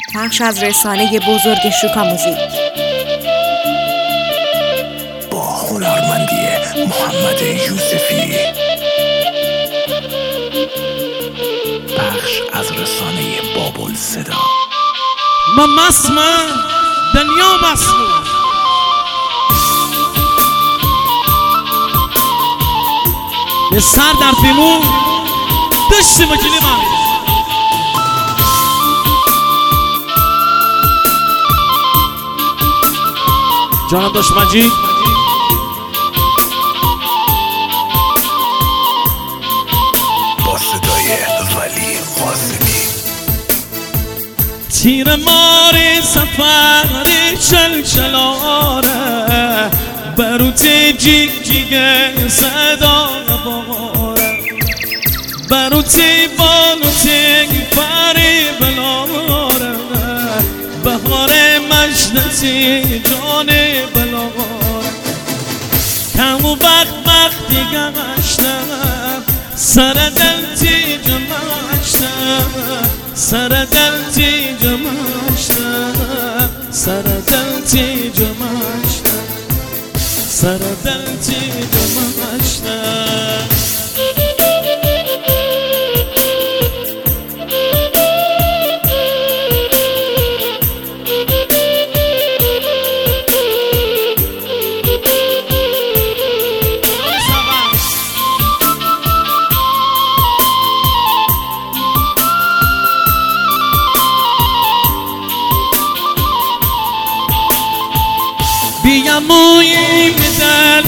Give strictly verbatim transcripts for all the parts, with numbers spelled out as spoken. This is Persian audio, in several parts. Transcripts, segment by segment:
پخش از رسانه بزرگ شوکا موزیک با هنرمندی محمد یوسفی. پخش از رسانه بابل صدا. من مسمم دنیا مسموم، به سر در پیمون دشت مکیلی من جانم داشت مجید با صدای ولی قاسمی. تیر ماری سفری چلچلاره بروت جیگ جیگ صدا نباره بروتی بالوتی پری بلاره بهار مجدتی جان بلاره کم و وقت وقتی گشتم سر دل تیج مشتم سر دل تیج مشتم سر دل تیج مشتم سر دل تیج مشتم. بیامویی میدن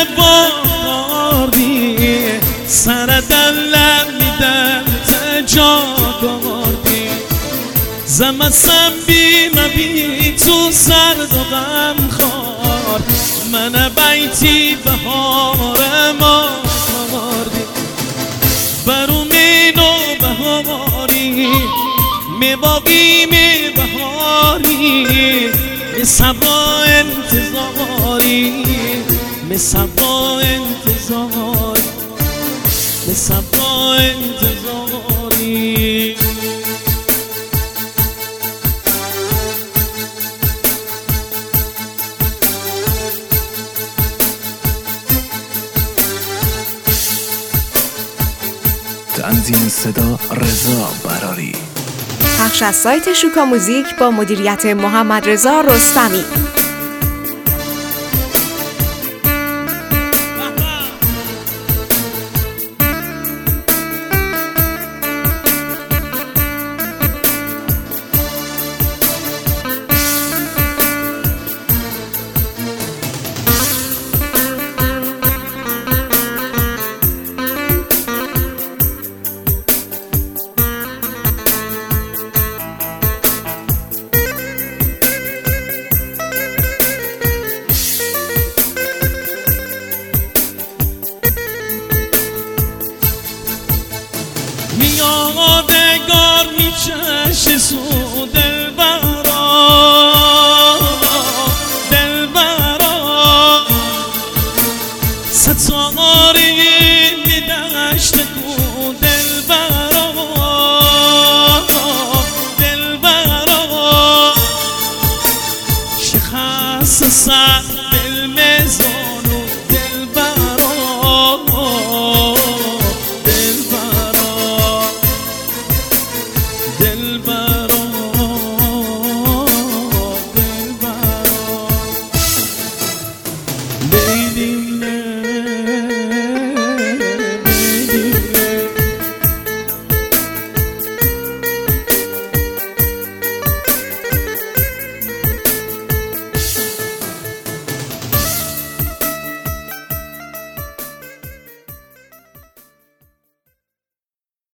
نباردی سر دلم میدن تجا گردی زمستم بی مبی تو سرد و غم خار من بیتی بهار ما کردی برومین و بهاری میباقی می بهاری می صبا انتظاری می صبا انتظاری می صبا انتظاری. تنظیم صدا رضا براری. پخش از سایت شوکا موزیک با مدیریت محمد رضا رستمی. یادگار میچشی سو دلبرا دلبرا ستاری میدشت کو دلبرا دلبرا شخص سر دل مزانو دلبرا لیلی